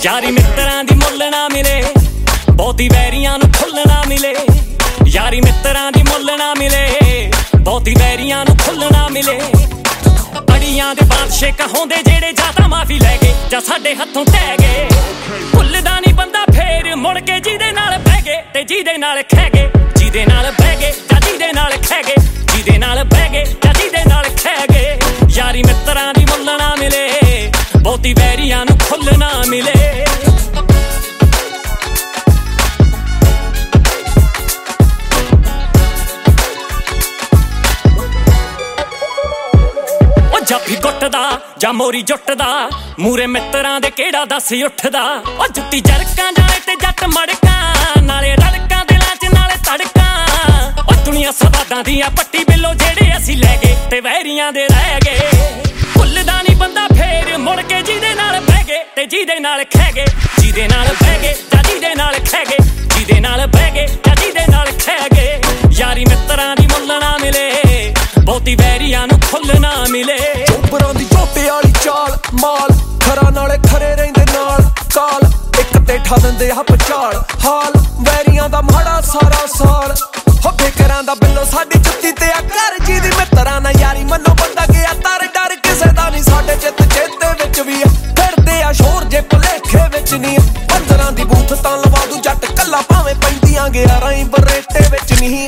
यारी मित्रां दी मुੱਲ ना मिले, बहुती वैरियां नूं खुੱਲ ना मिले। यारी मित्रां दी मुੱਲ ना मिले, बहुती वैरियां नूं खुੱਲ ना मिले। अड़ियां दे बादशाह कहाउंदे जेड़े जादा माफी लै गए जां साडे हत्थों टह गए। भुल्लदा नहीं बंदा फेर मुड़ के जिहदे नाल बह गए ते जिहदे नाल खह गए, जिहदे नाल बह गए जां जिहदे नाल खह गए, जिहदे नाल बह गए जां जिहदे नाल खह गए। यारी मित्रां दी मुੱਲ ना मिले, बहुती वैरियां नूं खुੱਲ ना मिले। जाफी गुੱਟਦਾ ਜਾਂ ਮੋਰੀ ਜੁੱਟਦਾ, ਮੂਰੇ ਮਿੱਤਰਾਂ ਦੇ ਕਿਹੜਾ ਦੱਸ ਉੱਠਦਾ। ਉਹ ਜੁੱਤੀ ਜਰਕਾਂ ਜਾਣੇ ਤੇ ਜੱਟ ਮੜਕਾਂ, ਨਾਲੇ ਰੜਕਾਂ ਦਿਲਾਂ 'ਚ ਨਾਲੇ ਤੜਕਾਂ। ਉਹ ਦੁਨੀਆ ਸਵਾਦਾਂ ਦੀਆਂ ਪੱਟੀ ਬਿੱਲੋ ਜਿਹੜੇ ਅਸੀਂ ਲੈ ਗਏ ਤੇ ਵੈਰੀਆਂ ਦੇ ਰਹਿ ਗਏ। ਭੁੱਲਦਾ ਨਹੀਂ ਬੰਦਾ ਫੇਰ ਮੁੜ ਕੇ ਜਿਹਦੇ ਨਾਲ ਬਹਿ ਗਏ ਤੇ ਜਿਹਦੇ ਨਾਲ ਖਹਿ ਗਏ, ਜਿਹਦੇ ਨਾਲ ਬਹਿ ਗਏ ਜਾਂ ਜਿਹਦੇ ਨਾਲ ਖਹਿ ਗਏ, ਜਿਹਦੇ ਨਾਲ ਬਹਿ ਗਏ ਜਾਂ ਜਿਹਦੇ ਨਾਲ ਖਹਿ ਗਏ। ਯਾਰੀ ਮਿੱਤਰਾਂ ਦੀ ਮੁੱਲ ਨਾ ਮਿਲੇ, ਬਹੁਤੀ ਵੈਰੀਆਂ ਨੂੰ ਖੁੱਲ ਨਾ ਮਿਲੇ। ਚੋਬਰਾਂ ਦੀ ਝੋਟੇ ਵਾਲੀ ਚਾਲ ਮਾਲ, ਖਰਾ ਨਾਲੇ ਖਰੇ ਰਹਿੰਦੇ ਨਾਲ ਕਾਲ। ਇੱਕ ਤੇ ਠਾ ਦਿੰਦੇ ਆ ਪਚਾਲ, ਹਾਲ ਵੈਰੀਆਂ ਦਾ ਮਾੜਾ ਸਾਰਾ ਸਾਲ। ਹੋ ਫਿਕਰਾਂ ਦਾ ਬਿੱਲੋ ਸਾਡੀ ਜੁੱਤੀ ਤੇ ਆ ਘਰ, ਜਿਹਦੀ ਮਿੱਤਰਾਂ ਨਾਲ ਯਾਰੀ ਮੰਨੋ ਬੰਦਾ ਗਿਆ ਤਰ। ਡਰ ਕਿਸੇ ਦਾ ਨਹੀਂ ਸਾਡੇ ਚਿੱਤ ਚੇਤੇ ਵਿੱਚ ਵੀ ਫਿਰਦੇ ਆ ਸ਼ੋਰ ਜੇ ਭੁਲੇਖੇ ਵਿੱਚ ਨਹੀਂ। 15 ਦੀ ਬੂਥ ਤਾਂ ਲਵਾ ਦੂ ਜੱਟ ਕੱਲਾ, ਭਾਵੇਂ ਪੈਂਦੀਆਂ 11 ਹੀ ਬਰੇਟੇ ਵਿੱਚ ਨਹੀਂ।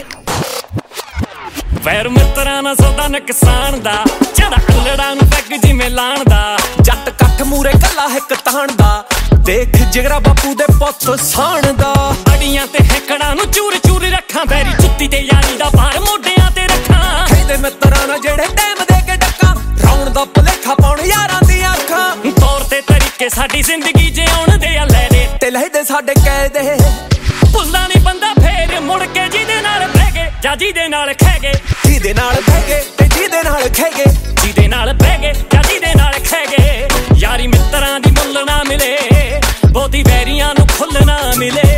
ਵੈਰ ਮਿੱਤਰਾਂ ਨਾਲ ਸੌਦਾ ਨੁਕਸਾਨ ਦਾ, ਜਿਹੜਾ ਅਲੜਾਂ ਨੂੰ ਪੈਗ ਜਿਵੇਂ ਲਾਣ ਦਾ। ਜੱਟ ਕੱਠ ਮੂਰੇ ਕੱਲਾ ਹਿੱਕ ਤਾਣ ਦਾ, ਦੇਖ ਜਿਗਰਾ ਬਾਪੂ ਦੇ ਪੁੱਤ ਸਾਣ ਦਾ। ਅੜੀਆਂ ਤੇ ਹੈਕੜਾਂ ਨੂੰ ਚੂਰ ਚੂਰ ਰੱਖਾਂ, ਵੈਰੀ ਜੁੱਤੀ ਤੇ ਯਾਰੀ ਦਾ ਭਾਰ ਮੋਢਿਆਂ ਤੇ ਰੱਖਾਂ। ਖੇਦੇ ਮਿੱਤਰਾਂ ਨਾਲ ਜਿਹੜੇ ਟਾਈਮ ਦੇ ਕੇ ਡੱਕਾਂ, ਰੌਣ ਦਾ ਭੁਲੇਖਾ ਪਾਉਣ ਯਾਰਾਂ ਦੀਆਂ ਅੱਖਾਂ। ਤੌਰ ਤੇ ਤਰੀਕੇ ਸਾਡੀ ਜ਼ਿੰਦਗੀ ਜਿਉਣ ਦੇ ਆ ਲੈ ਦੇ ਤੇ ਲਹਿਦੇ ਸਾਡੇ ਕੈਦੇ। ਭੁੱਲਦਾ ਨਹੀਂ ਬੰਦਾ ਫੇਰ ਮੁੜ ਕੇ ਜਿਹਦੇ ਨਾਲ ਬਹਿ ਗਏ ਜਾਂ ਜਿਹਦੇ ਨਾਲ ਖਹਿ ਗਏ, ਜਿਹਦੇ ਨਾਲ ਬਹਿ ਗਏ ਤੇ ਜਿਹਦੇ ਨਾਲ ਖਹਿ ਗਏ, ਜਿਹਦੇ ਨਾਲ ਬਹਿ ਗਏ ਜਾਂ ਜਿਹਦੇ ਨਾਲ ਖਹਿ ਗਏ। ਯਾਰੀ ਮਿੱਤਰਾਂ ਦੀ ਮੁੱਲ ਨਾ ਮਿਲੇ, ਬਹੁਤੀ ਵੈਰੀਆਂ ਨੂੰ ਖੁੱਲ ਨਾ ਮਿਲੇ।